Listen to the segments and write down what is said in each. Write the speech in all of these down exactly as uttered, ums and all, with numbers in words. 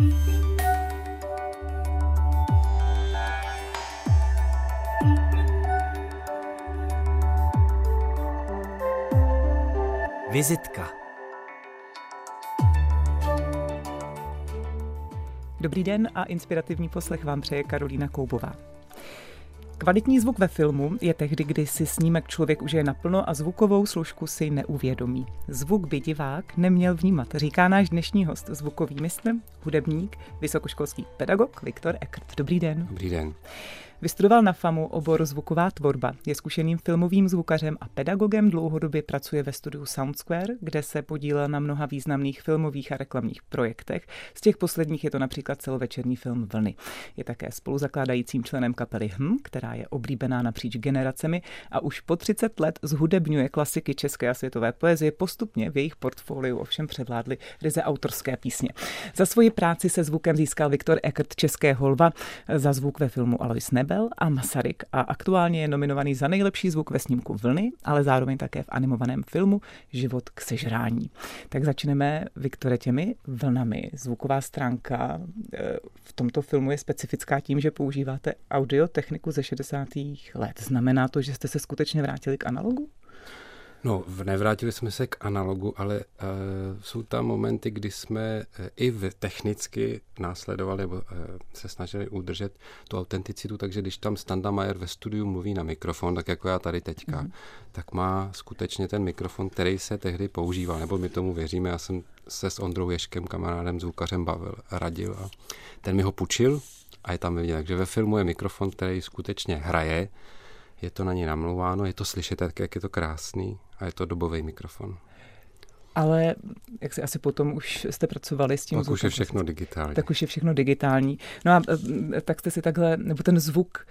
Vizitka. Dobrý den a inspirativní poslech vám přeje Karolína Koubová. Kvalitní zvuk ve filmu je tehdy, kdy si snímek člověk užije naplno a zvukovou složku si neuvědomí. Zvuk by divák neměl vnímat, říká náš dnešní host, zvukový mistr, hudebník, vysokoškolský pedagog Viktor Ekrt. Dobrý den. Dobrý den. Vystudoval na FAMu obor zvuková tvorba, je zkušeným filmovým zvukařem a pedagogem, dlouhodobě pracuje ve studiu Soundsquare, kde se podílel na mnoha významných filmových a reklamních projektech. Z těch posledních je to například celovečerní film Vlny. Je také spoluzakládajícím členem kapely Hm, která je oblíbená napříč generacemi a už po třicet let zhudebňuje klasiky české a světové poezie. Postupně v jejich portfoliu ovšem převládly ryze autorské písně. Za svoji práci se zvukem získal Viktor Ekrt Českého lva, za zvuk ve filmu Alois Nebel a Masaryk a aktuálně je nominovaný za nejlepší zvuk ve snímku Vlny, ale zároveň také v animovaném filmu Život k sežrání. Tak začneme, Viktore, těmi vlnami. Zvuková stránka v tomto filmu je specifická tím, že používáte audiotechniku ze šedesátých let. Znamená to, že jste se skutečně vrátili k analogu? No, nevrátili jsme se k analogu, ale uh, jsou tam momenty, kdy jsme uh, i v technicky následovali, nebo uh, se snažili udržet tu autenticitu, takže když tam Standa Majer ve studiu mluví na mikrofon, tak jako já tady teďka, mm. tak má skutečně ten mikrofon, který se tehdy používal, nebo my tomu věříme. Já jsem se s Ondrou Ježkem, kamarádem, zvukařem bavil, radil a ten mi ho půjčil a je tam vidět. Takže ve filmu je mikrofon, který skutečně hraje, je to na něj namlouváno, je to slyšet, tak jak je to krásný a je to dobový mikrofon. Ale jak si asi potom už jste pracovali s tím tak zvukem? už je všechno digitální. Tak už je všechno digitální. No a tak jste si takhle, nebo ten zvuk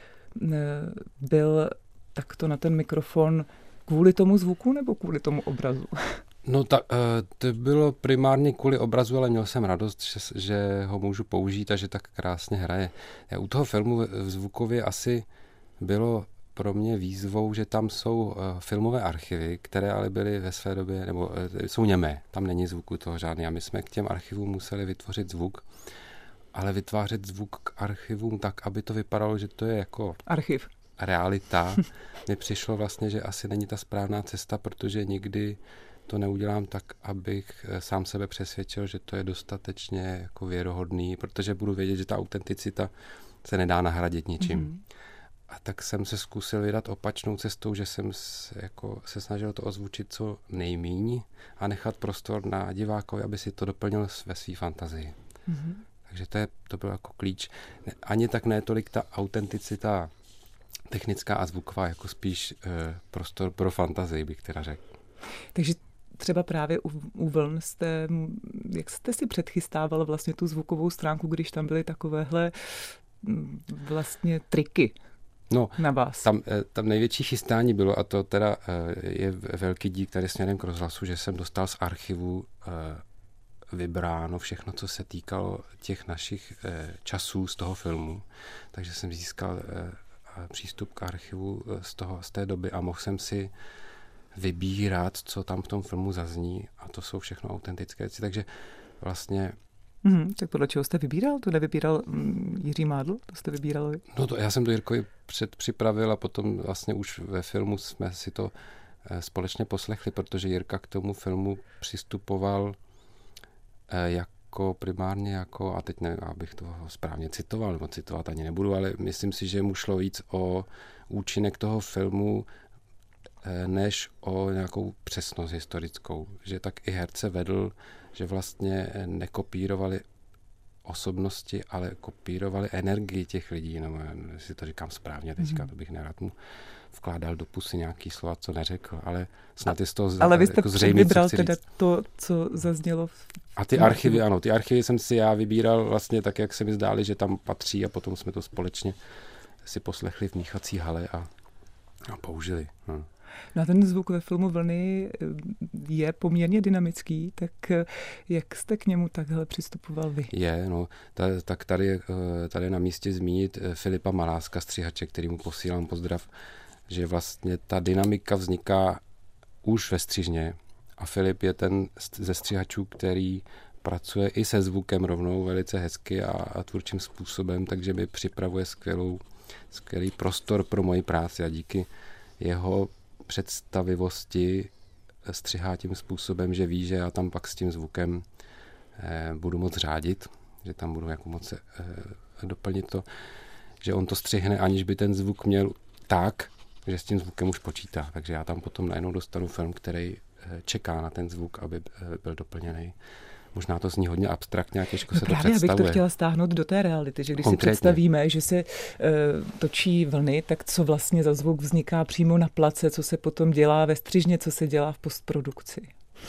byl takto na ten mikrofon kvůli tomu zvuku nebo kvůli tomu obrazu? No tak to bylo primárně kvůli obrazu, ale měl jsem radost, že, že ho můžu použít a že tak krásně hraje. U toho filmu v zvukově asi bylo pro mě výzvou, že tam jsou uh, filmové archivy, které ale byly ve své době, nebo uh, jsou němé, tam není zvuku toho žádný a my jsme k těm archivům museli vytvořit zvuk, ale vytvářet zvuk k archivům tak, aby to vypadalo, že to je jako archiv. Realita. Mně přišlo vlastně, že asi není ta správná cesta, protože nikdy to neudělám tak, abych sám sebe přesvědčil, že to je dostatečně jako věrohodný, protože budu vědět, že ta autenticita se nedá nahradit ničím. Mm-hmm. A tak jsem se zkusil vydat opačnou cestou, že jsem se, jako, se snažil to ozvučit co nejmíň a nechat prostor na divákovi, aby si to doplnil ve své fantazii. Mm-hmm. Takže to, je, to byl jako klíč. Ani tak ne tolik ta autenticita technická a zvuková, jako spíš e, prostor pro fantazii, bych teda řekl. Takže třeba právě u, u Vln jste, jak jste si předchystával vlastně tu zvukovou stránku, když tam byly takovéhle vlastně triky? No, na vás. Tam, tam největší chystání bylo, a to teda je velký dík tady směrem k rozhlasu, že jsem dostal z archivu vybráno všechno, co se týkalo těch našich časů z toho filmu. Takže jsem získal přístup k archivu z, toho, z té doby a mohl jsem si vybírat, co tam v tom filmu zazní, a to jsou všechno autentické věci. Takže vlastně Mm, tak podle čeho jste vybíral? To nevybíral Jiří Mádl? To jste vybíral vy? No to já jsem to Jirkovi předpřipravil a potom vlastně už ve filmu jsme si to společně poslechli, protože Jirka k tomu filmu přistupoval jako primárně jako, a teď nevím, abych to správně citoval, nebo citovat ani nebudu, ale myslím si, že mu šlo víc o účinek toho filmu, než o nějakou přesnost historickou. Že tak i herce vedl, že vlastně nekopírovali osobnosti, ale kopírovali energii těch lidí. No, jestli to říkám správně teďka, to bych nerad mu vkládal do pusy nějaký slova, co neřekl, ale snad je z toho Ale vy jste jako zřejmě, vybral teda to, co zaznělo v... A ty archivy, ano, ty archivy jsem si já vybíral vlastně tak, jak se mi zdály, že tam patří, a potom jsme to společně si poslechli v míchací hale a, a použili. Hm. No a ten zvuk ve filmu Vlny je poměrně dynamický, tak jak jste k němu takhle přistupoval vy? Je, no, ta, tak tady, tady je na místě zmínit Filipa Maláska, střihače, kterýmu posílám pozdrav, že vlastně ta dynamika vzniká už ve střižně a Filip je ten ze střihačů, který pracuje i se zvukem rovnou velice hezky a, a tvůrčím způsobem, takže mi připravuje skvělou, skvělý prostor pro moji práci a díky jeho představivosti střihá tím způsobem, že ví, že já tam pak s tím zvukem eh, budu moc řádit, že tam budu jako moc eh, doplnit to, že on to střihne, aniž by ten zvuk měl tak, že s tím zvukem už počítá. Takže já tam potom najednou dostanu film, který eh, čeká na ten zvuk, aby eh, byl doplněný. Možná to zní hodně abstraktně a těžko no se to právě, představuje. abych to chtěla stáhnout do té reality, že když Konkrétně. si představíme, že se uh, točí vlny, tak co vlastně za zvuk vzniká přímo na place, co se potom dělá ve střižně, co se dělá v postprodukci.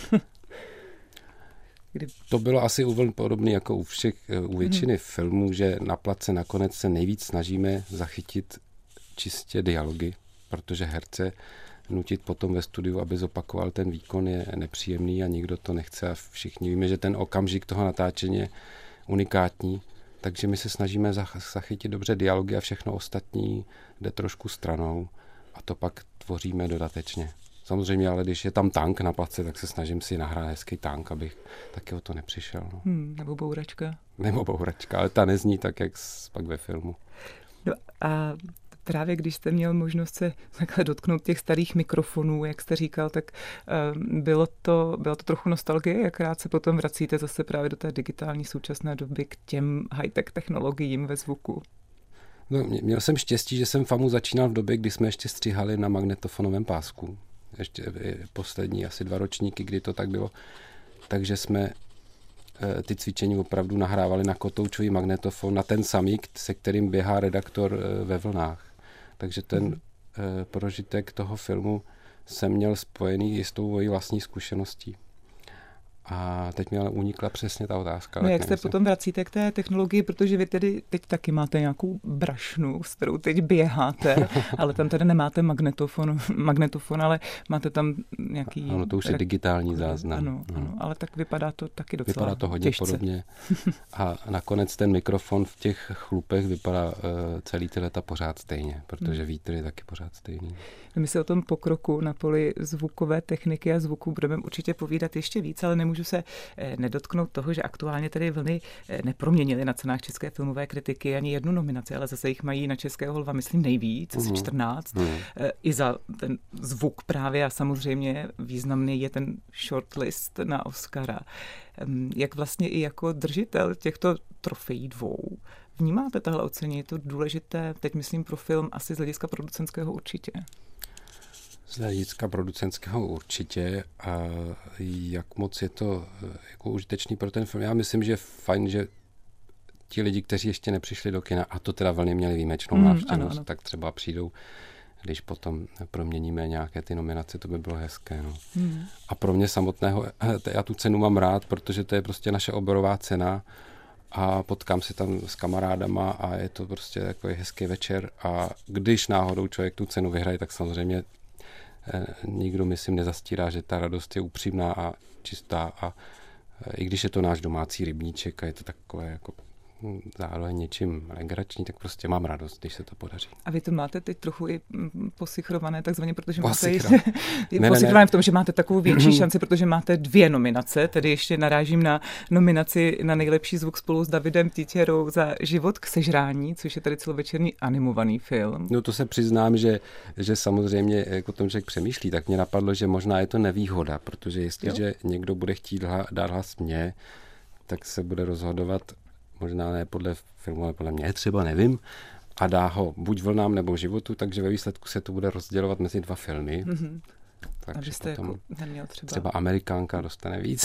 Kdy... To bylo asi u vln podobný jako u všech, u většiny hmm. filmů, že na place nakonec se nejvíc snažíme zachytit čistě dialogy, protože herce nutit potom ve studiu, aby zopakoval ten výkon, je nepříjemný a nikdo to nechce a všichni víme, že ten okamžik toho natáčení je unikátní, takže my se snažíme zachytit dobře dialogy a všechno ostatní jde trošku stranou a to pak tvoříme dodatečně. Samozřejmě, ale když je tam tank na place, tak se snažím si nahrát hezký tank, abych taky o to nepřišel. No. Hmm, nebo bouračka. Nebo bouračka, ale ta nezní tak, jak pak ve filmu. No a právě když jste měl možnost se takhle dotknout těch starých mikrofonů, jak jste říkal, tak uh, bylo to, bylo to trochu nostalgie, jak rád se potom vracíte zase právě do té digitální současné doby k těm high-tech technologiím ve zvuku. No, měl jsem štěstí, že jsem FAMU začínal v době, kdy jsme ještě stříhali na magnetofonovém pásku. Ještě poslední asi dva ročníky, kdy to tak bylo. Takže jsme ty cvičení opravdu nahrávali na kotoučový magnetofon, na ten samý, se kterým běhá redaktor ve vlnách. Takže ten mm. prožitek toho filmu jsem měl spojený i s tou mojí vlastní zkušeností. A teď mi ale unikla přesně ta otázka. No jak se potom vracíte k té technologii, protože vy tedy teď taky máte nějakou brašnu, s kterou teď běháte, ale tam tedy nemáte magnetofon, magnetofon, ale máte tam nějaký... Ano, to už je digitální záznam. Ano, ano, ale tak vypadá to taky docela Vypadá to hodně těžce. podobně. A nakonec ten mikrofon v těch chlupech vypadá uh, celý ty leta pořád stejně, protože vítr je taky pořád stejný. My si o tom pokroku na poli zvukové techniky a zvuku budeme určitě povídat ještě víc, ale nemůžu se nedotknout toho, že aktuálně tedy vlny neproměnily na cenách české filmové kritiky ani jednu nominaci, ale zase jich mají na Českého lva, myslím, nejvíc, asi čtrnáct. Mm. I za ten zvuk právě a samozřejmě významný je ten shortlist na Oscara. Jak vlastně i jako držitel těchto trofejí dvou vnímáte tahle ocenění? Je to důležité, teď myslím pro film, asi z hlediska producentského určitě. Z hlediska producentského určitě a jak moc je to jako užitečný pro ten film. Já myslím, že je fajn, že ti lidi, kteří ještě nepřišli do kina, a to teda velmi měli výjimečnou mm, návštěvnost, ano, ano. tak třeba přijdou, když potom proměníme nějaké ty nominace, to by bylo hezké. No. Mm. A pro mě samotného, já tu cenu mám rád, protože to je prostě naše oborová cena a potkám se tam s kamarádama a je to prostě takový hezký večer a když náhodou člověk tu cenu vyhraje, tak samozřejmě nikdo, myslím, nezastírá, že ta radost je upřímná a čistá a i když je to náš domácí rybníček a je to takové jako zároveň něčím legrační, tak prostě mám radost, když se to podaří. A vy to máte teď trochu i posichrované, takzvaně, protože máte ne, posichrované ne, ne. v tom, že máte takovou větší šanci, protože máte dvě nominace, tedy ještě narážím na nominaci na nejlepší zvuk spolu s Davidem Titěrou za Život k sežrání, což je tady celovečerní animovaný film. No to se přiznám, že, že samozřejmě, jak o tom člověk přemýšlí, tak mě napadlo, že možná je to nevýhoda, protože jestliže někdo bude chtít dát hlas mně, tak se bude rozhodovat možná ne podle filmu, ale podle mě třeba, nevím, a dá ho buď Vlnám nebo Životu, takže ve výsledku se to bude rozdělovat mezi dva filmy. Mm-hmm. Takže potom jako neměl třeba... třeba Amerikánka dostane víc.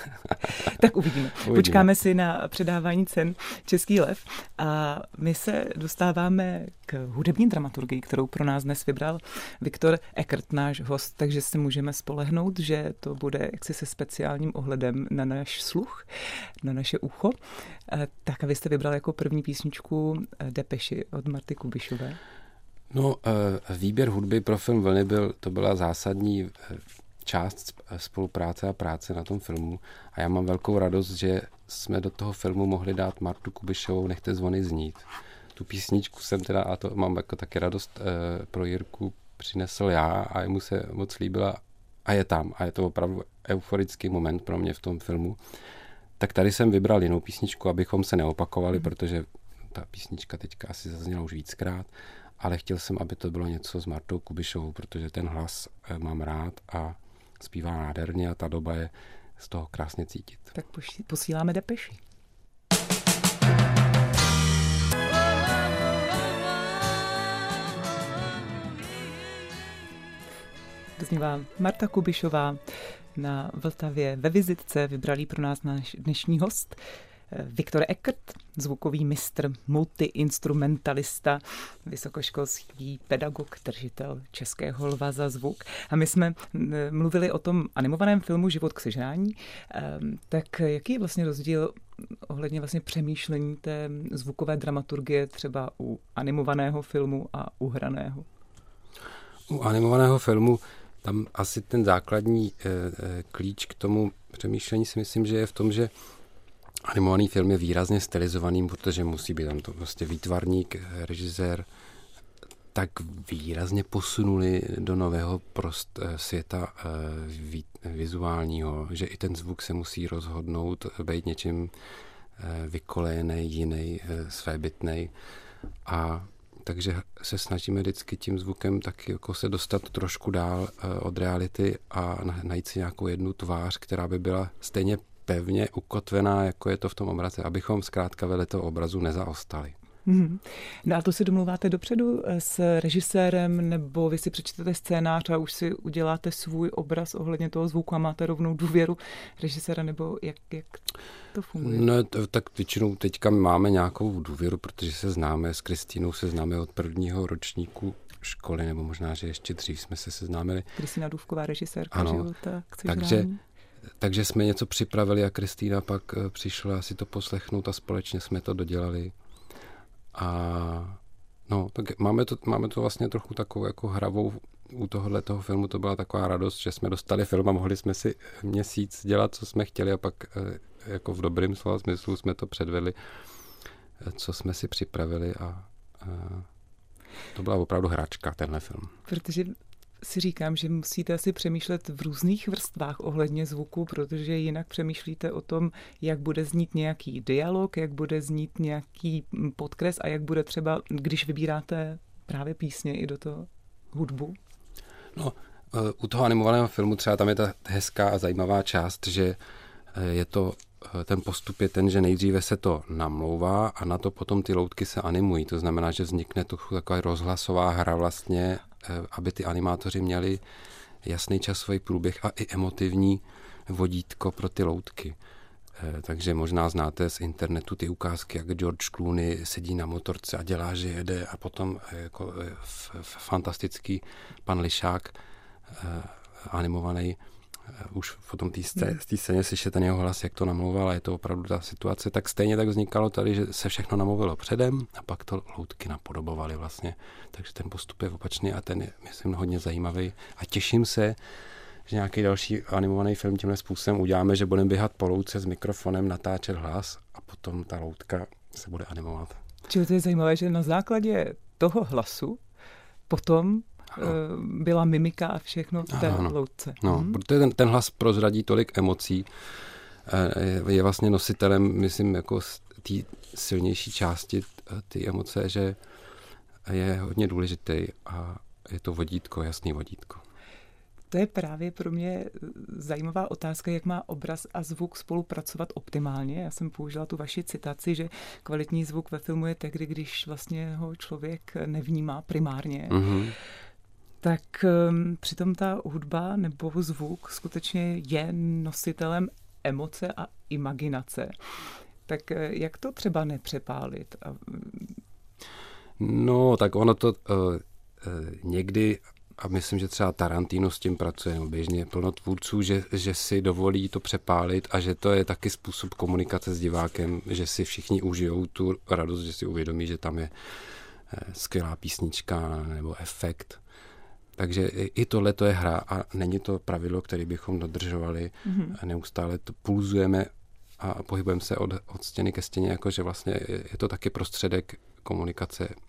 Tak uvidíme. uvidíme. Počkáme si na předávání cen Český lev a my se dostáváme k hudební dramaturgii, kterou pro nás dnes vybral Viktor Ekert, náš host, takže si můžeme spolehnout, že to bude jaksi se speciálním ohledem na náš sluch, na naše ucho. Tak a vy jste vybral jako první písničku Depeši od Marty Kubišové. No, výběr hudby pro film Vlny byl, to byla zásadní část spolupráce a práce na tom filmu a já mám velkou radost, že jsme do toho filmu mohli dát Martu Kubišovou Nechte zvony znít. Tu písničku jsem teda, a to mám jako taky radost, pro Jirku přinesl já a jemu se moc líbila a je tam a je to opravdu euforický moment pro mě v tom filmu. Tak tady jsem vybral jinou písničku, abychom se neopakovali, mm. protože ta písnička teďka asi zazněla už víckrát, ale chtěl jsem, aby to bylo něco s Martou Kubišovou, protože ten hlas mám rád a zpívá nádherně a ta doba je z toho krásně cítit. Tak posíláme depeši. Doznívá Marta Kubišová na Vltavě ve vizitce. Vybrali pro nás náš dnešní host Viktor Ekrt, zvukový mistr, multiinstrumentalista, vysokoškolský pedagog, držitel Českého lva za zvuk. A my jsme mluvili o tom animovaném filmu Život k sežrání. Tak jaký je vlastně rozdíl ohledně vlastně přemýšlení té zvukové dramaturgie třeba u animovaného filmu a u hraného? U animovaného filmu tam asi ten základní e, e, klíč k tomu přemýšlení si myslím, že je v tom, že animovaný film je výrazně stylizovaný, protože musí být tam to prostě výtvarník, režisér, tak výrazně posunuli do nového prost světa e, ví, vizuálního, že i ten zvuk se musí rozhodnout, být něčím e, vykolejený, jiný, e, svébytnej. A takže se snažíme vždycky tím zvukem taky jako se dostat trošku dál od reality a najít si nějakou jednu tvář, která by byla stejně pevně ukotvená, jako je to v tom obraze, abychom zkrátka vedle toho obrazu nezaostali. Hmm. No a to si domluváte dopředu s režisérem, nebo vy si přečtete scénář a už si uděláte svůj obraz ohledně toho zvuku a máte rovnou důvěru režiséra, nebo jak, jak to funguje? No tak většinou teďka máme nějakou důvěru, protože se známe, s Kristýnou se známe od prvního ročníku školy, nebo možná, že ještě dřív jsme se seznámili. Kristýna Důvková, režisérka ano, Života k sežrání. Takže, takže jsme něco připravili a Kristýna pak přišla si to poslechnout a společně jsme to dodělali. A no, tak máme to, máme to vlastně trochu takovou jako hravou, u tohohle toho filmu to byla taková radost, že jsme dostali film a mohli jsme si měsíc dělat, co jsme chtěli a pak jako v dobrým slova smyslu jsme to předvedli, co jsme si připravili a, a to byla opravdu hračka, tenhle film. Protože si říkám, že musíte asi přemýšlet v různých vrstvách ohledně zvuku, protože jinak přemýšlíte o tom, jak bude znít nějaký dialog, jak bude znít nějaký podkres a jak bude třeba, když vybíráte právě písně i do toho hudbu. No, u toho animovaného filmu třeba tam je ta hezká a zajímavá část, že je to, ten postup je ten, že nejdříve se to namlouvá a na to potom ty loutky se animují. To znamená, že vznikne to taková rozhlasová hra vlastně, aby ty animátoři měli jasný časový průběh a i emotivní vodítko pro ty loutky. Takže možná znáte z internetu ty ukázky, jak George Clooney sedí na motorce a dělá, že jede a potom jako f, f, fantastický pan Lišák animovaný už potom té hmm. scéně slyšet ten jeho hlas, jak to namlouval a je to opravdu ta situace, tak stejně tak vznikalo tady, že se všechno namluvilo předem a pak to loutky napodobovaly vlastně. Takže ten postup je opačný a ten je, myslím, hodně zajímavý a těším se, že nějaký další animovaný film tímhle způsobem uděláme, že budeme běhat po louce s mikrofonem, natáčet hlas a potom ta loutka se bude animovat. Čili to je zajímavé, že na základě toho hlasu potom ano. byla mimika a všechno v té ano. loutce. No, hmm. protože ten, ten hlas prozradí tolik emocí, je, je vlastně nositelem, myslím, jako té silnější části ty emoce, že je hodně důležitý a je to vodítko, jasný vodítko. To je právě pro mě zajímavá otázka, jak má obraz a zvuk spolupracovat optimálně. Já jsem použila tu vaši citaci, že kvalitní zvuk ve filmu je tehdy, když vlastně ho člověk nevnímá primárně. Mm-hmm. Tak um, přitom ta hudba nebo zvuk skutečně je nositelem emoce a imaginace. Tak jak to třeba nepřepálit? A... No, tak ono to uh, uh, někdy, a myslím, že třeba Tarantino s tím pracuje, no běžně plno tvůrců, že, že si dovolí to přepálit a že to je taky způsob komunikace s divákem, že si všichni užijou tu radost, že si uvědomí, že tam je uh, skvělá písnička nebo efekt. Takže i tohle to je hra a není to pravidlo, které bychom dodržovali. Mm-hmm. Neustále to pulzujeme a pohybujeme se od, od stěny ke stěně, jakože vlastně je to taky prostředek komunikace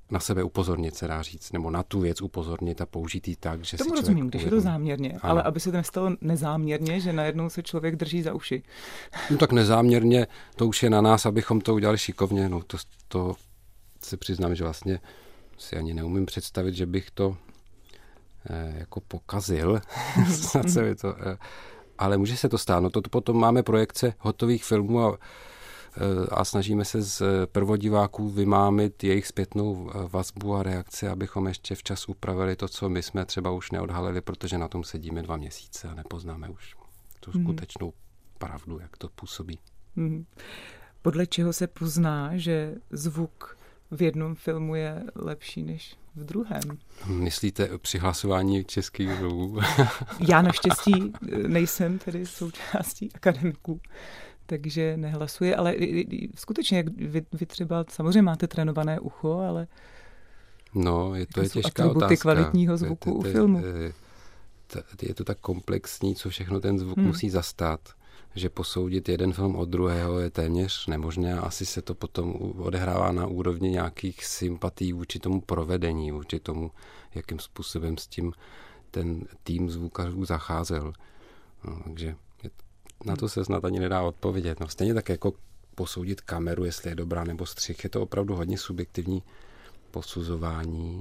na sebe upozornit, se dá říct, nebo na tu věc upozornit a použít ji tak, že Tomu si rozumím, člověk když je uvědomí. to záměrně, Ano. ale aby se to nestalo nezáměrně, že najednou se člověk drží za uši. No tak nezáměrně, to už je na nás, abychom to udělali šikovně, no to, to se přiznám, že vlastně si ani neumím představit, že bych to eh, jako pokazil, snad se mi to, eh, ale může se to stát, no to, to potom máme projekce hotových filmů a a snažíme se z prvodiváků vymámit jejich zpětnou vazbu a reakci, abychom ještě včas upravili to, co my jsme třeba už neodhalili, protože na tom sedíme dva měsíce a nepoznáme už tu mm. skutečnou pravdu, jak to působí. Mm. Podle čeho se pozná, že zvuk v jednom filmu je lepší než v druhém? Myslíte při hlasování českých zvuků? Já naštěstí nejsem tedy součástí akademiků, takže nehlasuji, ale skutečně, jak vy, vy třeba samozřejmě máte trénované ucho, ale no, je to je těžká atributy otázka. kvalitního zvuku je, u je, filmu. Je, je to tak komplexní, co všechno ten zvuk hmm. musí zastát, že posoudit jeden film od druhého je téměř nemožné a asi se to potom odehrává na úrovni nějakých sympatí vůči tomu provedení, vůči tomu, jakým způsobem s tím ten tým zvukařů zacházel. No, takže na to se snad ani nedá odpovědět. No, stejně tak jako posoudit kameru, jestli je dobrá nebo střih, je to opravdu hodně subjektivní posuzování,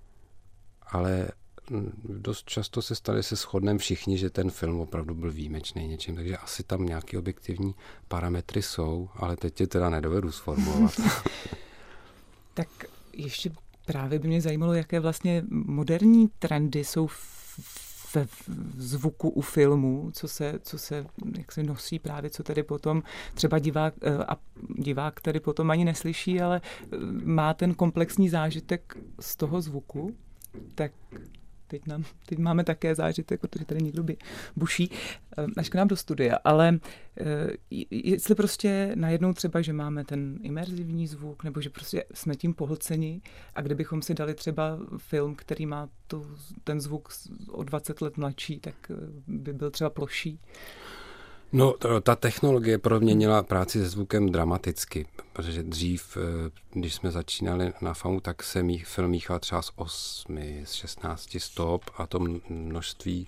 ale dost často se stane, se shodneme všichni, že ten film opravdu byl výjimečný něčím, takže asi tam nějaké objektivní parametry jsou, ale teď je teda nedovedu sformulovat. Tak ještě právě by mě zajímalo, jaké vlastně moderní trendy jsou ve zvuku u filmu, co se, co se jak se nosí právě, co tedy potom třeba divák, a divák tedy potom ani neslyší, ale má ten komplexní zážitek z toho zvuku, tak teď, nám, teď máme také zážitek, protože tady někdo by buší, až k nám do studia, ale jestli prostě najednou třeba, že máme ten imerzivní zvuk, nebo že prostě jsme tím pohlceni a kdybychom si dali třeba film, který má tu, ten zvuk o dvacet let mladší, tak by byl třeba ploší. No, to, ta technologie proměnila práci se zvukem dramaticky, protože dřív, když jsme začínali na FAMU, tak se mý, film míchal třeba z osmi, z šestnácti stop a to množství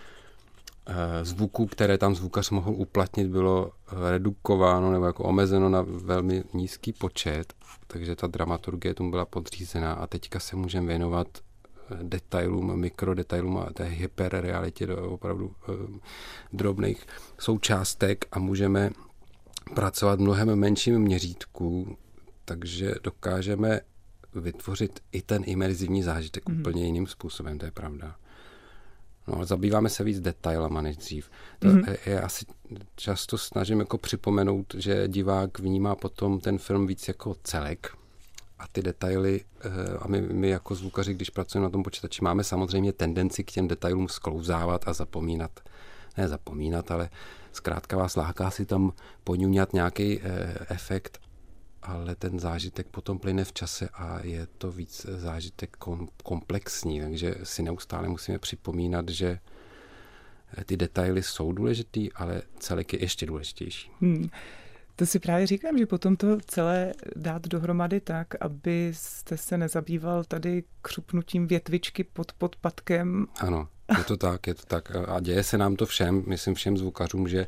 eh, zvuků, které tam zvukař mohl uplatnit, bylo redukováno nebo jako omezeno na velmi nízký počet, takže ta dramaturgie tomu byla podřízená a teďka se můžeme věnovat detailům, mikrodetailům a té hyperrealitě do opravdu eh, drobných součástek a můžeme pracovat v mnohem menším měřítku, takže dokážeme vytvořit i ten imerzivní zážitek mm. úplně jiným způsobem, to je pravda. No, ale zabýváme se víc detailama než dřív. To mm. je asi často snažím jako připomenout, že divák vnímá potom ten film víc jako celek, a ty detaily, a my, my jako zvukaři, když pracujeme na tom počítači, máme samozřejmě tendenci k těm detailům sklouzávat a zapomínat. Ne zapomínat, ale zkrátka vás láká si tam poňuňat nějaký eh, efekt, ale ten zážitek potom plyne v čase a je to víc zážitek kom, komplexní, takže si neustále musíme připomínat, že ty detaily jsou důležitý, ale celek je ještě důležitější. Hmm. To si právě říkám, že potom to celé dát dohromady tak, abyste se nezabýval tady křupnutím větvičky pod podpatkem. Ano, je to tak, je to tak. A děje se nám to všem, myslím všem zvukařům, že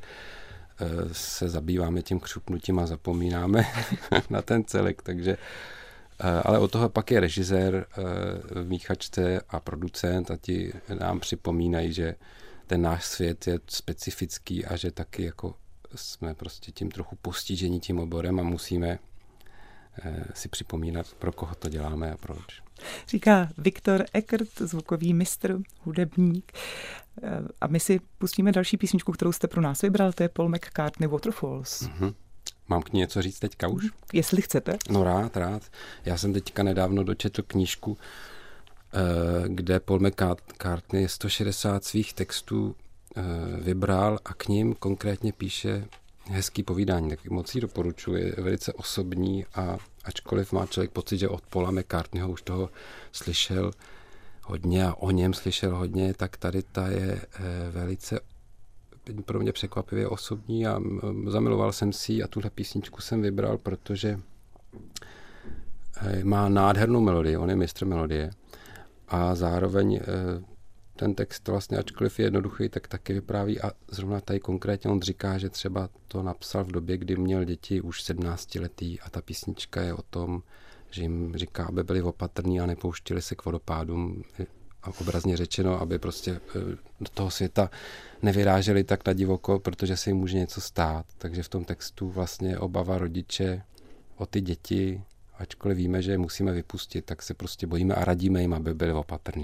se zabýváme tím křupnutím a zapomínáme na ten celek, takže ale od toho pak je režisér v míchačce a producent a ti nám připomínají, že ten náš svět je specifický a že taky jako jsme prostě tím trochu postiženi tím oborem a musíme eh, si připomínat, pro koho to děláme a proč. Říká Viktor Ekert, zvukový mistr, hudebník. A my si pustíme další písničku, kterou jste pro nás vybral, to je Paul McCartney Waterfalls. Mm-hmm. Mám k ní něco říct teďka už? Jestli chcete. No rád, rád. Já jsem teďka nedávno dočetl knížku, eh, kde Paul McCartney sto šedesát svých textů vybral a k ním konkrétně píše hezký povídání, tak moc ji doporučuji, je velice osobní a ačkoliv má člověk pocit, že od Paula McCartneyho už toho slyšel hodně a o něm slyšel hodně, tak tady ta je velice pro mě překvapivě osobní a zamiloval jsem si ji a tuhle písničku jsem vybral, protože má nádhernou melodii, on je mistr melodie a zároveň ten text vlastně, ačkoliv je jednoduchý, tak taky vypráví a zrovna tady konkrétně on říká, že třeba to napsal v době, kdy měl děti už sedmnáctiletý a ta písnička je o tom, že jim říká, aby byli opatrní a nepouštili se k vodopádům a obrazně řečeno, aby prostě do toho světa nevyráželi tak na divoko, protože se jim může něco stát. Takže v tom textu vlastně obava rodiče o ty děti, ačkoliv víme, že je musíme vypustit, tak se prostě bojíme a radíme jim, aby byli opatrní.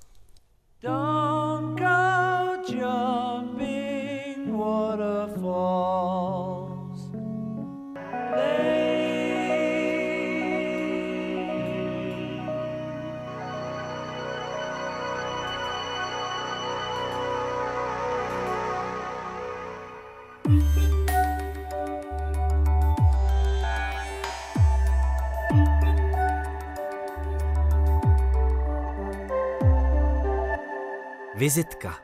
Don't go jumping waterfalls. Vizitka.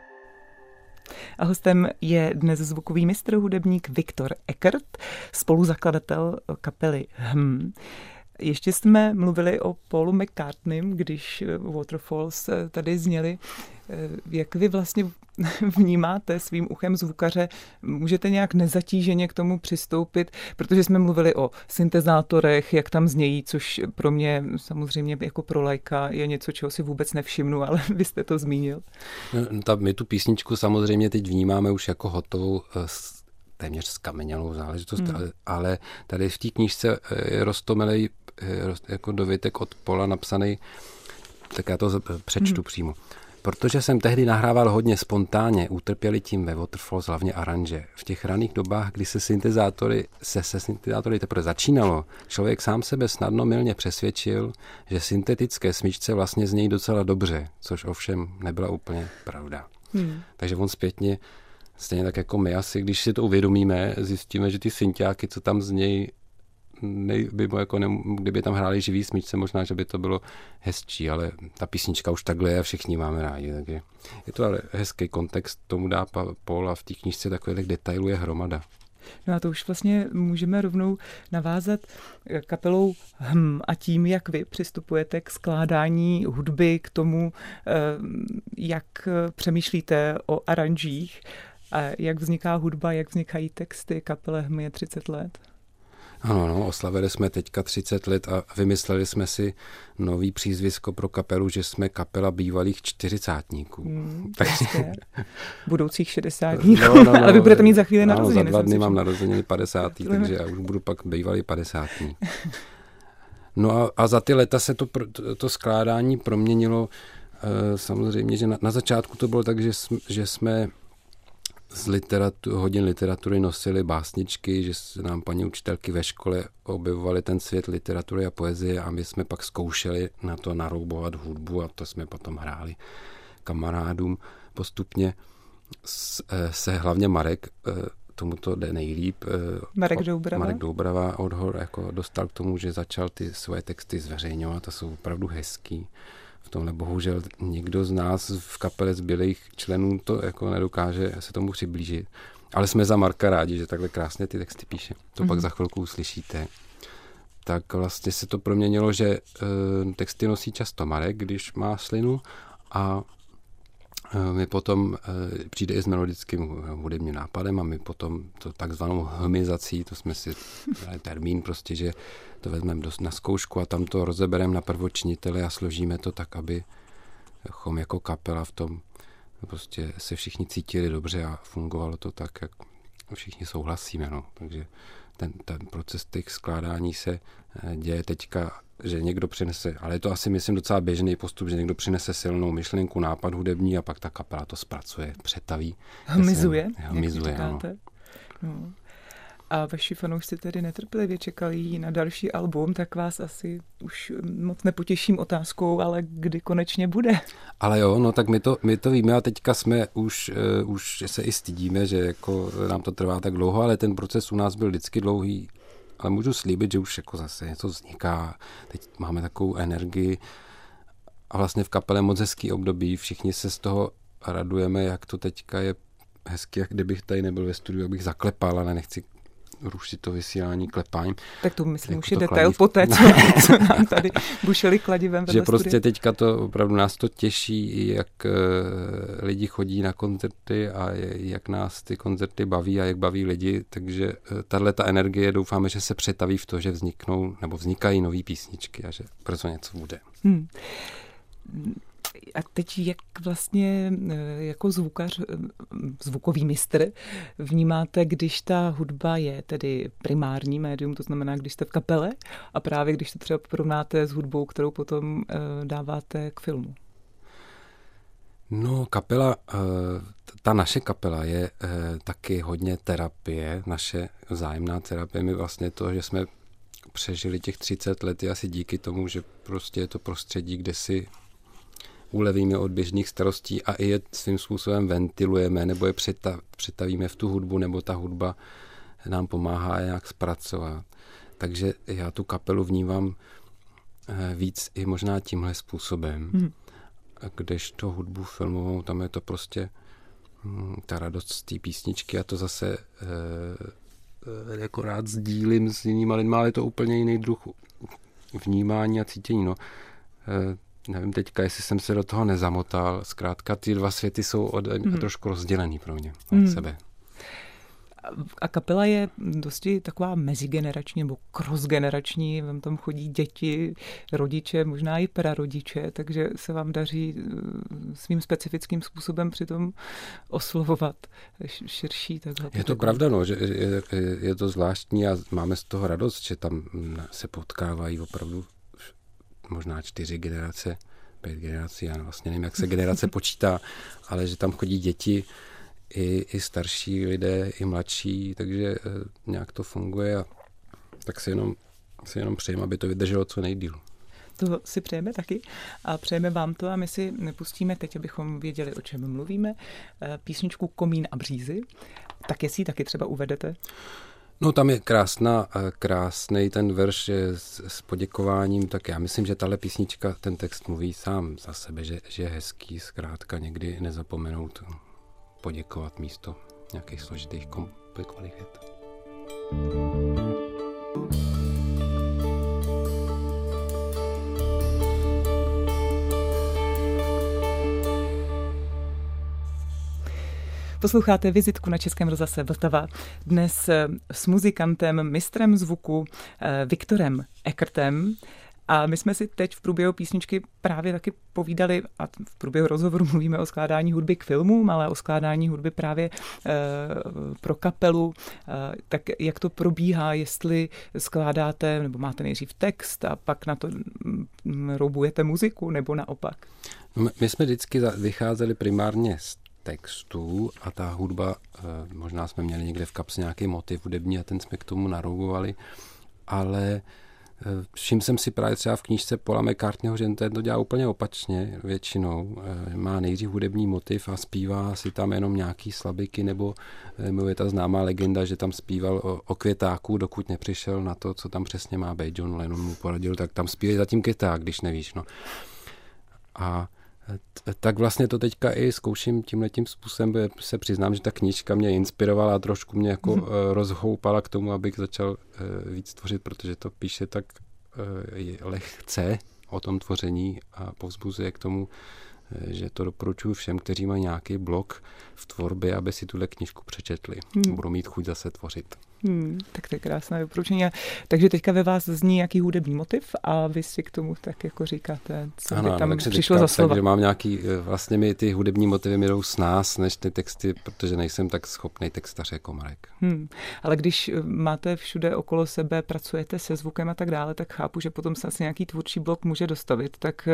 A hostem je dnes zvukový mistr, hudebník Viktor Ekert, spoluzakladatel kapely Hm. Ještě jsme mluvili o Paulu McCartneym, když Waterfalls tady zněly. Jak vy vlastně vnímáte svým uchem zvukaře? Můžete nějak nezatíženě k tomu přistoupit? Protože jsme mluvili o syntezátorech, jak tam znějí, což pro mě samozřejmě jako pro laika je něco, čeho si vůbec nevšimnu, ale vy jste to zmínil. No, ta, my tu písničku samozřejmě teď vnímáme už jako hotovou, téměř skamenělou záležitost, hmm. ale, ale tady v té knížce je roztomilej jako dovětek od Paula napsaný, tak já to přečtu hmm. přímo. Protože jsem tehdy nahrával hodně spontánně, utrpěli tím ve Waterfalls hlavně aranže. V těch raných dobách, kdy se syntezátory, se, se syntezátory teprve začínalo, člověk sám sebe snadno mylně přesvědčil, že syntetické smyčce vlastně znějí docela dobře, což ovšem nebyla úplně pravda. Hmm. Takže on zpětně, stejně tak jako my asi, když si to uvědomíme, zjistíme, že ty synťáky, co tam znějí, Nej, by jako ne, kdyby tam hráli živý smyčce, možná, že by to bylo hezčí, ale ta písnička už takhle je a všichni máme rádi. Tak je, je to ale hezký kontext, tomu dá Paul a v té knížce takových detailů je hromada. No a to už vlastně můžeme rovnou navázat kapelou Hm a tím, jak vy přistupujete k skládání hudby, k tomu, jak přemýšlíte o aranžích a jak vzniká hudba, jak vznikají texty. Kapele Hm je třicet let. Ano, no, oslavili jsme teďka třicet let a vymysleli jsme si nový přízvisko pro kapelu, že jsme kapela bývalých čtyřicátníků. Hmm, Takže budoucích šedesátníků, no, no, no, ale vy budete mít za chvíli narozeniny. Ano, za dva dny mám narozeniny padesátý, takže já už budu pak bývalý padesátník. No a, a za ty leta se to, to, to skládání proměnilo. E, samozřejmě, že na, na začátku to bylo tak, že, jsme, že jsme z literatu, hodin literatury nosili básničky, že nám paní učitelky ve škole objevovaly ten svět literatury a poezie a my jsme pak zkoušeli na to naroubovat hudbu a to jsme potom hráli kamarádům postupně. Se hlavně Marek, tomu to jde nejlíp. Marek Doubrava. Marek Doubrava od hor jako dostal k tomu, že začal ty svoje texty zveřejňovat a jsou opravdu hezký. V tomhle bohužel někdo z nás v kapele zbylých členů to jako nedokáže se tomu přiblížit. Ale jsme za Marka rádi, že takhle krásně ty texty píše. To mm-hmm. pak za chvilku uslyšíte. Tak vlastně se to proměnilo, že e, texty nosí často Marek, když má slinu a e, my potom e, přijde i s melodickým hudebním nápadem a my potom to takzvanou hmizací, to jsme si dali termín prostě, že to vezmeme na zkoušku a tam to rozebereme na prvočinitele a složíme to tak, abychom jako kapela v tom prostě se všichni cítili dobře a fungovalo to tak, jak všichni souhlasíme. No. Takže ten, ten proces těch skládání se děje teďka, že někdo přinese, ale je to asi myslím docela běžný postup, že někdo přinese silnou myšlenku, nápad hudební a pak ta kapela to zpracuje, přetaví. Hmyzuje, hmyzuje, jak říkáte. No. A vaši fanoušci tedy netrpělivě čekali na další album, tak vás asi už moc nepotěším otázkou, ale kdy konečně bude? Ale jo, no tak my to, my to víme a teďka jsme už, uh, už se i stydíme, že jako nám to trvá tak dlouho, ale ten proces u nás byl vždycky dlouhý. Ale můžu slíbit, že už jako zase něco vzniká, teď máme takovou energii a vlastně v kapele moc hezký období, všichni se z toho radujeme, jak to teďka je hezky, jak kdybych tady nebyl ve studiu, abych zaklepal, ale nechci rušit to vysílání klepáním. Tak to myslím jako už je to detail kladiv... po té, co, co nám tady bušili kladivem vedle Že prostě studia. teďka to opravdu nás to těší, jak uh, lidi chodí na koncerty a jak nás ty koncerty baví a jak baví lidi, takže uh, tahle ta energie doufáme, že se přetaví v to, že vzniknou nebo vznikají nový písničky a že brzo něco bude. Hmm. A teď jak vlastně jako zvukař, zvukový mistr vnímáte, když ta hudba je tedy primární médium, to znamená, když jste v kapele a právě když to třeba porovnáte s hudbou, kterou potom dáváte k filmu? No, kapela, ta naše kapela je taky hodně terapie, naše vzájemná terapie. My vlastně to, že jsme přežili těch třicet let, je asi díky tomu, že prostě je to prostředí, kde si ulevíme od běžných starostí a i je svým způsobem ventilujeme, nebo je přetavíme v tu hudbu, nebo ta hudba nám pomáhá nějak zpracovat. Takže já tu kapelu vnímám víc i možná tímhle způsobem. Hmm. Kdežto hudbu filmovou, tam je to prostě ta radost z té písničky a to zase e, jako rád sdílím s jinýma lidma, ale je to úplně jiný druh vnímání a cítění. No. E, nevím teďka, jestli jsem se do toho nezamotal. Zkrátka ty dva světy jsou od, mm. trošku rozdělený pro mě od mm. sebe. A kapela je dosti taková mezigenerační nebo crossgenerační, vám tam chodí děti, rodiče, možná i prarodiče, takže se vám daří svým specifickým způsobem přitom oslovovat širší takhle. Je to pravda, no, že je, je to zvláštní a máme z toho radost, že tam se potkávají opravdu možná čtyři generace, pět generací, já vlastně nevím, jak se generace počítá, ale že tam chodí děti, I, i starší lidé, i mladší, takže e, nějak to funguje a tak si jenom, si jenom přejeme, aby to vydrželo co nejdýl. To si přejeme taky a přejeme vám to a my si nepustíme teď, abychom věděli, o čem mluvíme, písničku Komín a břízy. Tak jestli ji taky třeba uvedete? No tam je krásná, krásnej ten verš s, s poděkováním, tak já myslím, že tahle písnička, ten text mluví sám za sebe, že, že je hezký, zkrátka někdy nezapomenout poděkovat místo nějakých složitých komplikovaných vět. Posloucháte Vizitku na Českém rozhlase Vltava. Dnes s muzikantem, mistrem zvuku Viktorem Eckertem. A my jsme si teď v průběhu písničky právě taky povídali, a v průběhu rozhovoru mluvíme o skládání hudby k filmům, ale o skládání hudby právě e, pro kapelu. E, tak jak to probíhá, jestli skládáte, nebo máte nejdřív text a pak na to roubujete muziku, nebo naopak? My jsme vždycky vycházeli primárně z textů a ta hudba, e, možná jsme měli někde v kapse nějaký motiv hudební a ten jsme k tomu naroubovali, ale všiml jsem si právě třeba v knížce Paula McCartneyho, že ten to dělá úplně opačně většinou. Má nejdřív hudební motiv a zpívá si tam jenom nějaký slabiky, nebo je ta známá legenda, že tam zpíval o, o květáku, dokud nepřišel na to, co tam přesně má být. John Lennon mu poradil, tak tam zpívej zatím květák, když nevíš. No. A tak vlastně to teďka i zkouším tímhletím způsobem, se přiznám, že ta knížka mě inspirovala a trošku mě jako mm. rozhoupala k tomu, abych začal víc tvořit, protože to píše tak lehce o tom tvoření a povzbuzuje k tomu, že to doporučuji všem, kteří mají nějaký blok v tvorbě, aby si tuhle knížku přečetli. Mm. Budou mít chuť zase tvořit. Hmm, tak to je krásné doporučení. Takže teďka ve vás zní nějaký hudební motiv a vy si k tomu tak jako říkáte, co ano, by tam přišlo za slova. Takže mám nějaký, vlastně mi ty hudební motivy mi jdou s nás, než ty texty, protože nejsem tak schopný textař jako Marek. Hmm, ale když máte všude okolo sebe, pracujete se zvukem a tak dále, tak chápu, že potom se asi nějaký tvůrčí blok může dostavit. Tak,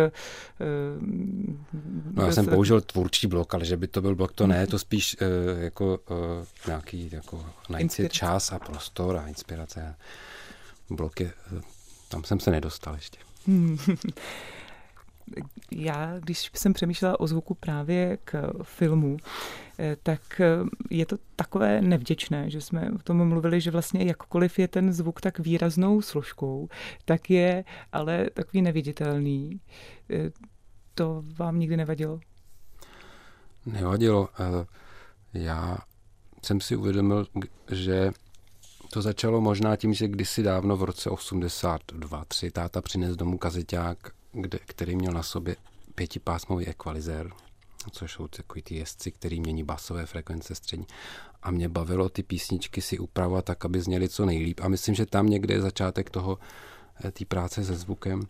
uh, no já jsem se... použil tvůrčí blok, ale že by to byl blok, to ne, to spíš uh, jako uh, nějaký jako najít si čas a prostor a inspirace. Bloky, tam jsem se nedostal ještě. Já, když jsem přemýšlela o zvuku právě k filmu, tak je to takové nevděčné, že jsme o tom mluvili, že vlastně jakkoliv je ten zvuk tak výraznou složkou, tak je ale takový neviditelný. To vám nikdy nevadilo? Nevadilo. Já jsem si uvědomil, že To začalo možná tím, že kdysi dávno v roce osmdesát dva tři táta přines domů kazeťák, kde, který měl na sobě pětipásmový ekvalizér, což jsou takový ty jezdci, který mění basové frekvence střední. A mě bavilo ty písničky si upravovat tak, aby zněly co nejlíp. A myslím, že tam někde je začátek toho, té práce se zvukem.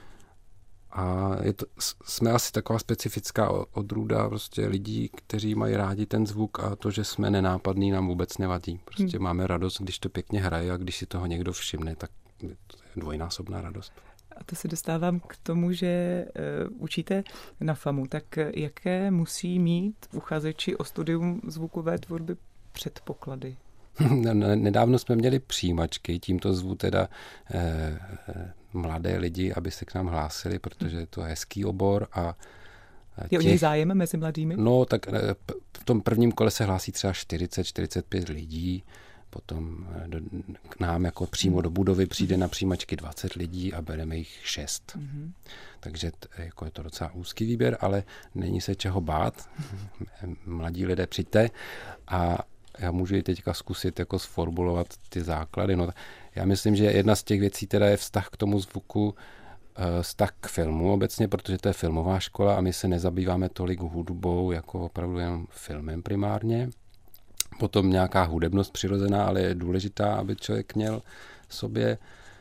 A je to, jsme asi taková specifická odrůda prostě lidí, kteří mají rádi ten zvuk a to, že jsme nenápadní, nám vůbec nevadí. Prostě hmm. máme radost, když to pěkně hraje a když si toho někdo všimne, tak to je dvojnásobná radost. A to se dostávám k tomu, že uh, učíte na FAMu. Tak jaké musí mít uchazeči o studium zvukové tvorby předpoklady? Nedávno jsme měli přijímačky, tímto zvu teda eh, mladé lidi, aby se k nám hlásili, protože to je hezký obor. A těch, je o něj zájem mezi mladými? No, tak eh, v tom prvním kole se hlásí třeba čtyřicet čtyřicet pět lidí, potom do, k nám jako přímo do budovy přijde na přijímačky dvacet lidí a bereme jich šest. Mm-hmm. Takže t, jako je to docela úzký výběr, ale není se čeho bát. Mladí lidé přijďte a já můžu i teďka zkusit jako sformulovat ty základy. No, já myslím, že jedna z těch věcí teda je vztah k tomu zvuku, vztah k filmu obecně, protože to je filmová škola a my se nezabýváme tolik hudbou, jako opravdu jenom filmem primárně. Potom nějaká hudebnost přirozená, ale je důležitá, aby člověk měl v sobě.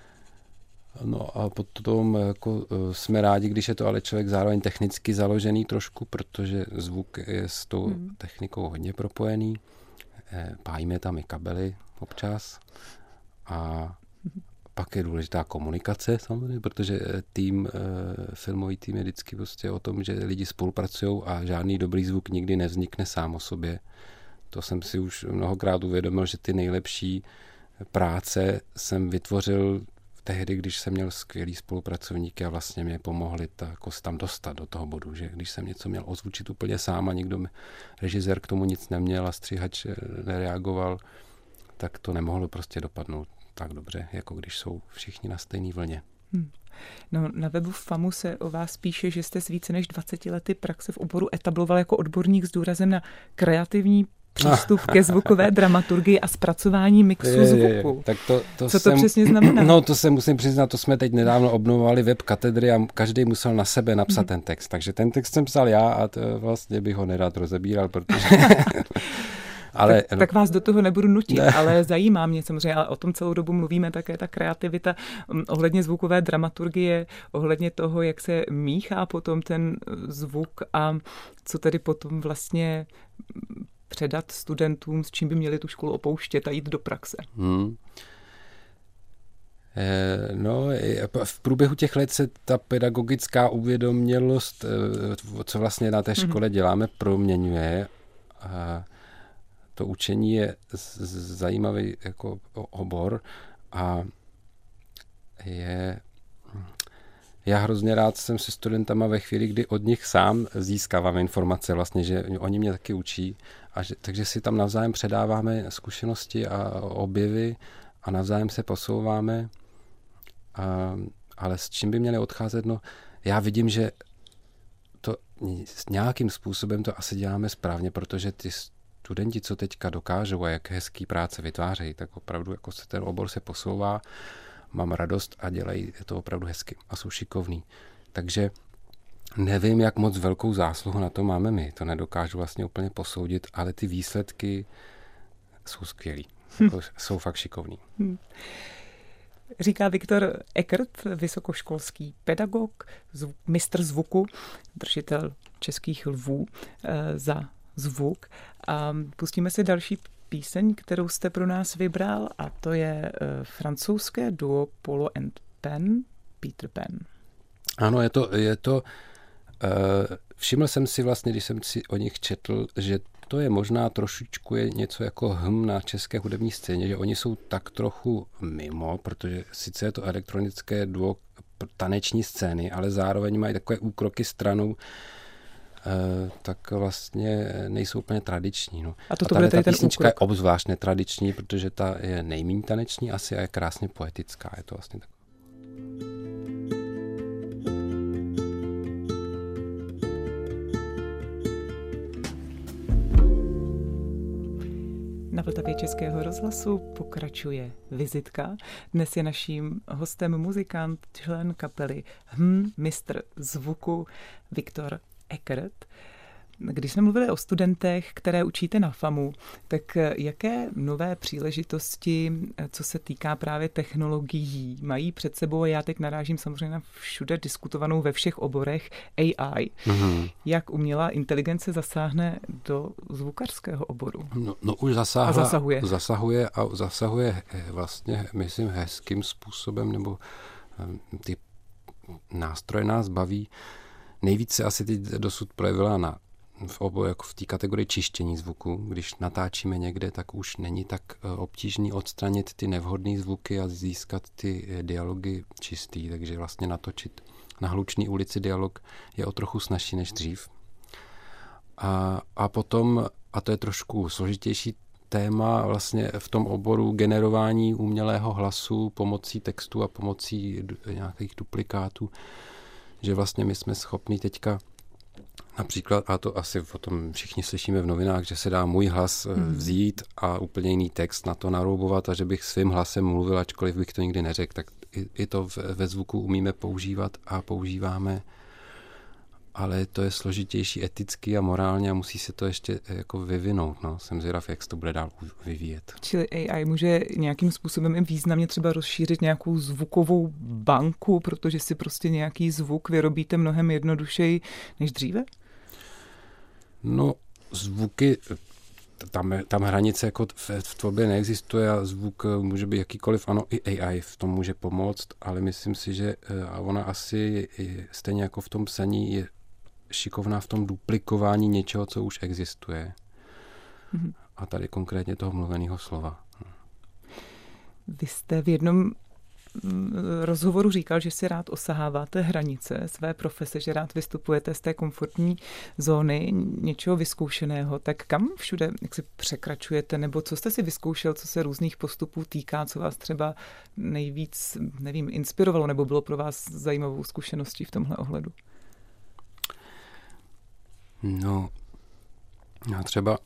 No a potom jako jsme rádi, když je to ale člověk zároveň technicky založený trošku, protože zvuk je s tou hmm. technikou hodně propojený. Pájíme tam i kabely občas a pak je důležitá komunikace samozřejmě, protože tým, filmový tým je vždycky prostě o tom, že lidi spolupracují a žádný dobrý zvuk nikdy nevznikne sám o sobě. To jsem si už mnohokrát uvědomil, že ty nejlepší práce jsem vytvořil tehdy, když jsem měl skvělý spolupracovníky a vlastně mě pomohli tak, jako se tam dostat do toho bodu, že když jsem něco měl ozvučit úplně sám a nikdo, režisér k tomu nic neměl a stříhač nereagoval, tak to nemohlo prostě dopadnout tak dobře, jako když jsou všichni na stejné vlně. Hmm. No, na webu FAMu se o vás píše, že jste s více než dvaceti lety praxe v oboru etabloval jako odborník s důrazem na kreativní přístup ke zvukové dramaturgii a zpracování mixu je, zvuku. Je, je. Tak to, to Co jsem, to přesně znamená? No to se musím přiznat, to jsme teď nedávno obnovovali web katedry a každý musel na sebe napsat hmm. ten text. Takže ten text jsem psal já a to vlastně bych ho nerád rozebíral, protože... ale, tak, tak vás do toho nebudu nutit, ne. ale zajímá mě samozřejmě, ale o tom celou dobu mluvíme také ta kreativita ohledně zvukové dramaturgie, ohledně toho, jak se míchá potom ten zvuk a co tedy potom vlastně předat studentům, s čím by měli tu školu opouštět a jít do praxe. Hmm. Eh, no, v průběhu těch let se ta pedagogická uvědomělost, co vlastně na té škole děláme, proměňuje. A to učení je zajímavý jako obor a je... Já hrozně rád jsem se studentama ve chvíli, kdy od nich sám získávám informace vlastně, že oni mě taky učí. A že, takže si tam navzájem předáváme zkušenosti a objevy a navzájem se posouváme. A, ale s čím by měli odcházet? No, já vidím, že to nějakým způsobem to asi děláme správně, protože ty studenti, co teďka dokážou a jak hezký práce vytvářejí, tak opravdu jako se ten obor se posouvá, mám radost a dělají to opravdu hezky a jsou šikovní. Takže nevím, jak moc velkou zásluhu na to máme my. To nedokážu vlastně úplně posoudit, ale ty výsledky jsou skvělý. Hm. Jsou fakt šikovní. Hm. Říká Viktor Ekert, vysokoškolský pedagog, zv- mistr zvuku, držitel českých lvů e, za zvuk. A pustíme si další píseň, kterou jste pro nás vybral, a to je e, francouzské duo Polo and Pen, Peter Pan. Ano, je to, je to uh, všiml jsem si vlastně, když jsem si o nich četl, že to je možná trošičku je něco jako hm na české hudební scéně, že oni jsou tak trochu mimo, protože sice je to elektronické duo taneční scény, ale zároveň mají takové úkroky stranou, Uh, tak vlastně nejsou úplně tradiční. No. A, to a tahle ta ten písnička úkrok. je obzvlášť netradiční, protože ta je nejméně taneční asi a je krásně poetická. Je to vlastně tak. Na Vltavě Českého rozhlasu pokračuje Vizitka. Dnes je naším hostem muzikant, člen kapely Hm, mistr zvuku Viktor Ekert. Když jsme mluvili o studentech, které učíte na FAMu, tak jaké nové příležitosti, co se týká právě technologií, mají před sebou? Já teď narážím samozřejmě na všude diskutovanou ve všech oborech A I. Mm-hmm. Jak umělá inteligence zasáhne do zvukařského oboru? No, no už zasáhla, a zasahuje. zasahuje a zasahuje vlastně, myslím, hezkým způsobem, nebo ty nástroje nás baví. Nejvíce asi teď dosud projevila na v obo, jako v té kategorii čištění zvuku. Když natáčíme někde, tak už není tak obtížný odstranit ty nevhodné zvuky a získat ty dialogy čistý. Takže vlastně natočit na hlučné ulici dialog je o trochu snazší než dřív. A, a potom, a to je trošku složitější téma, vlastně v tom oboru generování umělého hlasu pomocí textu a pomocí nějakých duplikátů, že vlastně my jsme schopni teďka například, a to asi o tom všichni slyšíme v novinách, že se dá můj hlas vzít a úplně jiný text na to naroubovat a že bych svým hlasem mluvil, ačkoliv bych to nikdy neřekl, tak i, i to ve zvuku umíme používat a používáme, ale to je složitější eticky a morálně a musí se to ještě jako vyvinout. No. Jsem zvědav, jak se to bude dál vyvíjet. Čili A I může nějakým způsobem i významně třeba rozšířit nějakou zvukovou banku, protože si prostě nějaký zvuk vyrobíte mnohem jednodušeji než dříve? No, zvuky, tam, tam hranice jako v, v tvorbě neexistuje a zvuk může být jakýkoliv, ano, i A I v tom může pomoct, ale myslím si, že a ona asi je, stejně jako v tom psaní je šikovná v tom duplikování něčeho, co už existuje. Mm-hmm. A tady konkrétně toho mluveného slova. Vy jste v jednom rozhovoru říkal, že si rád osaháváte hranice své profese, že rád vystupujete z té komfortní zóny něčeho vyzkoušeného. Tak kam všude jak si překračujete, nebo co jste si vyzkoušel, co se různých postupů týká, co vás třeba nejvíc, nevím, inspirovalo, nebo bylo pro vás zajímavou zkušeností v tomhle ohledu? No, já třeba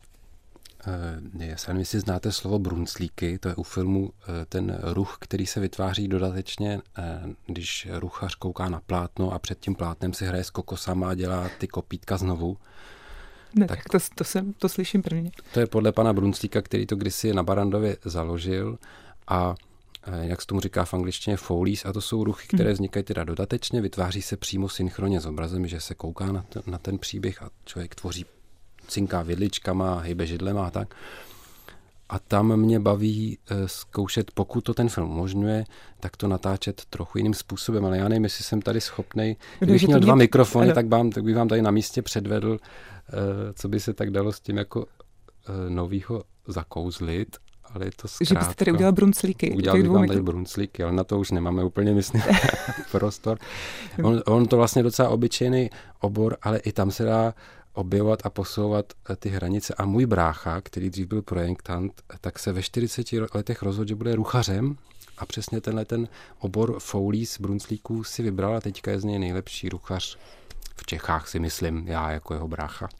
já nevím, jestli znáte slovo brunclíky, to je u filmu ten ruch, který se vytváří dodatečně, když ruchař kouká na plátno a před tím plátnem si hraje s kokosama a dělá ty kopítka znovu. Ne, tak, tak to, to, jsem, to slyším prvně. To je podle pana Brunclíka, který to kdysi na Barrandově založil a jak se tomu říká v angličtině Foley's, a to jsou ruchy, které vznikají teda dodatečně, vytváří se přímo synchronně s obrazem, že se kouká na ten, na ten příběh a člověk tvoří cinká vidličkama, hejbe židlema a tak. A tam mě baví e, zkoušet, pokud to ten film umožňuje, tak to natáčet trochu jiným způsobem, ale já nevím, jestli jsem tady schopnej. Kdybych měl dva mě... mikrofony, tak, vám, tak bych vám tady na místě předvedl, e, co by se tak dalo s tím jako e, novýho zakouzlit, ale je to zkrátka. Že byste tady udělal brunclíky. Udělal bych vám mikro... tady brunclíky, ale na to už nemáme úplně, myslím, prostor. On, on to vlastně docela obyčejný obor, ale i tam se dá objevovat a posouvat ty hranice. A můj brácha, který dřív byl projektant, tak se ve čtyřiceti letech rozhodl, že bude ruchařem a přesně tenhle ten obor Foley's brunclíků si vybral a teďka je z něj nejlepší ruchař v Čechách, si myslím, já jako jeho brácha.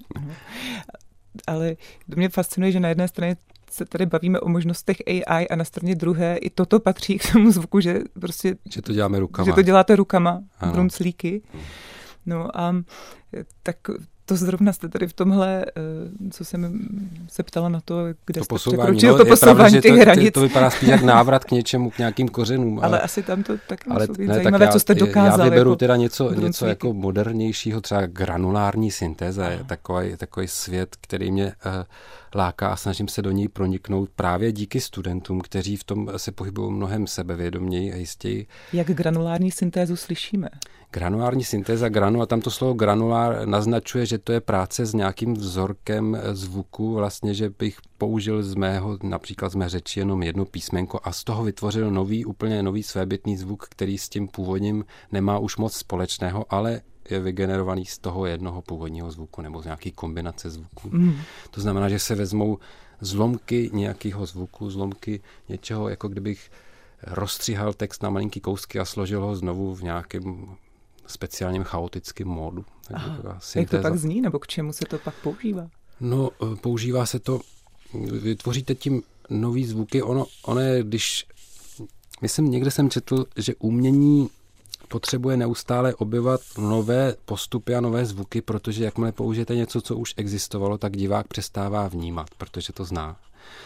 Ale to mě fascinuje, že na jedné straně se tady bavíme o možnostech A I a na straně druhé i toto patří k tomu zvuku, že prostě... Že to děláme rukama. Že to děláte rukama, ano. Brunclíky. No a tak to zrovna jste tady v tomhle, co jsem se ptala na to, kde to jste překročil no, to posouvání těch to, hranic. To vypadá spíš jak návrat k něčemu, k nějakým kořenům. Ale, ale asi tam to taky musí být ne, zajímavé, já, co jste dokázali. Já vyberu jako teda něco, něco jako modernějšího, třeba granulární syntéza, je takový, takový svět, který mě uh, láká a snažím se do něj proniknout právě díky studentům, kteří v tom se pohybují mnohem sebevědoměji a jistěji. Jak granulární syntézu slyšíme? Granulární syntéza, granu, a tam to slovo granulár naznačuje, že to je práce s nějakým vzorkem zvuku, vlastně, že bych použil z mého, například z mé řeči jenom jedno písmenko a z toho vytvořil nový, úplně nový svébytný zvuk, který s tím původním nemá už moc společného, ale je vygenerovaný z toho jednoho původního zvuku nebo z nějaký kombinace zvuků. Mm. To znamená, že se vezmou zlomky nějakého zvuku, zlomky něčeho, jako kdybych rozstříhal text na malinký kousky a složil ho znovu v nějakém speciálním chaotickém módu. Aha, jak to pak zní, nebo k čemu se to pak používá? No, používá se to vytvoříte tím nový zvuky. Ono, ono je, když... Myslím, někde jsem četl, že umění potřebuje neustále objevovat nové postupy a nové zvuky, protože jakmile použijete něco, co už existovalo, tak divák přestává vnímat, protože to zná.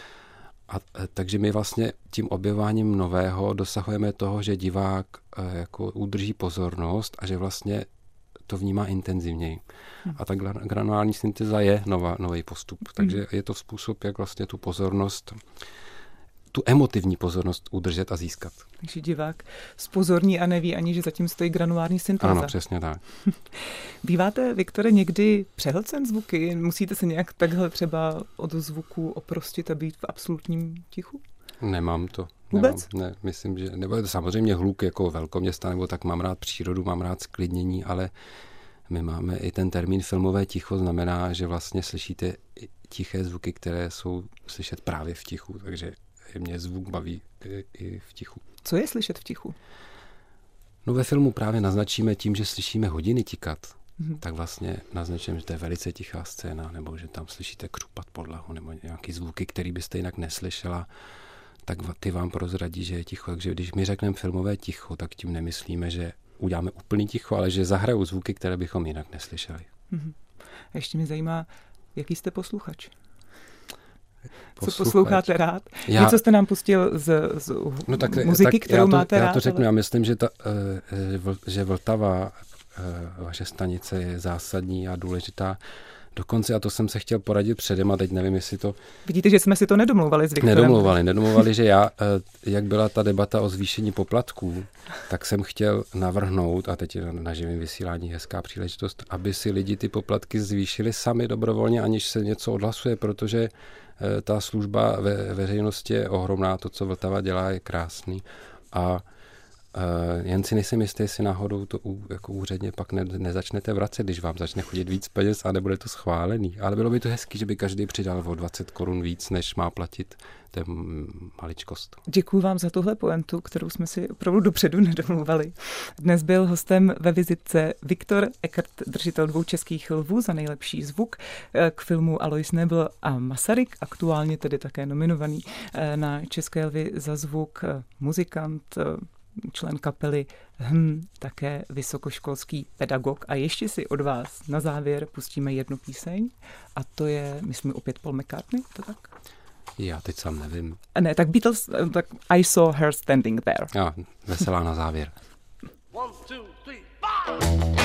A, takže my vlastně tím objevováním nového dosahujeme toho, že divák jako udrží pozornost a že vlastně to vnímá intenzivněji. Hmm. A ta granulární syntéza je nová, nový postup. Takže hmm. je to způsob, jak vlastně tu pozornost, tu emotivní pozornost udržet a získat. Takže divák zpozorní a neví ani, že zatím stojí granulární syntéza. Ano, přesně tak. Býváte, Viktore, někdy přehlcen zvuky? Musíte se nějak takhle třeba od zvuku oprostit a být v absolutním tichu? Vůbec? Nemám to. Nemám, ne, myslím, že, nebo samozřejmě hluk jako velkoměsta, nebo tak mám rád přírodu, mám rád sklidnění, ale my máme i ten termín filmové ticho, znamená, že vlastně slyšíte tiché zvuky, které jsou slyšet právě v tichu, takže mě zvuk baví i, i v tichu. Co je slyšet v tichu? No ve filmu právě naznačíme tím, že slyšíme hodiny tikat, mm-hmm. tak vlastně naznačujeme, že to je velice tichá scéna, nebo že tam slyšíte křupat podlahu, nebo nějaký zvuky, který byste jinak neslyšela, tak ty vám prozradí, že je ticho. Takže když my řekneme filmové ticho, tak tím nemyslíme, že uděláme úplný ticho, ale že zahrajou zvuky, které bychom jinak neslyšeli. Mm-hmm. Ještě mě zajímá, jaký jste posluchač? Posluchač. Co posloucháte rád? Já... Něco jste nám pustil z, z no tak, muziky, tak kterou já to, máte rád. Já to řeknu, ale... já myslím, že, ta, že Vltava, vaše stanice je zásadní a důležitá. Dokonce, a to jsem se chtěl poradit předem, a teď nevím, jestli to... Vidíte, že jsme si to nedomlouvali s Viktorem. Nedomlouvali, nedomlouvali, že já, jak byla ta debata o zvýšení poplatků, tak jsem chtěl navrhnout, a teď je na živém vysílání hezká příležitost, aby si lidi ty poplatky zvýšili sami dobrovolně, aniž se něco odhlasuje, protože ta služba ve veřejnosti je ohromná, to, co Vltava dělá, je krásný. A Uh, jen si nejsem jistý, jestli náhodou to u, jako úředně pak ne, nezačnete vracet, když vám začne chodit víc peněz a nebude to schválený. Ale bylo by to hezký, že by každý přidal o dvacet korun víc, než má platit. To je maličkost. Děkuji vám za tuhle pointu, kterou jsme si opravdu dopředu nedomluvali. Dnes byl hostem ve vizitce Viktor Ekert, držitel dvou českých lvů za nejlepší zvuk k filmu Alois Nebel a Masaryk, aktuálně tedy také nominovaný na České lvy za zvuk, muzikant, člen kapely Hm, také vysokoškolský pedagog. A ještě si od vás na závěr pustíme jednu píseň a to je, myslím, opět Paul McCartney, to tak? Já teď sám nevím. Ne, tak Beatles, tak I Saw Her Standing There. Já, veselá na závěr. One, two, three, five!